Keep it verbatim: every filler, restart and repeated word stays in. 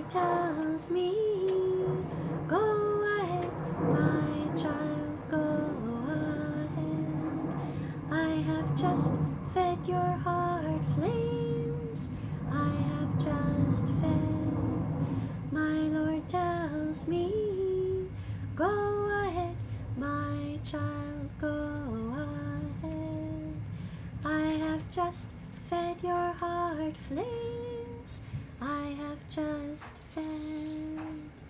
Lord tells me, go ahead, my child, go ahead. I have just fed your heart flames, I have just fed. My Lord tells me, go ahead, my child, go ahead. I have just fed your heart flames, I have just fed.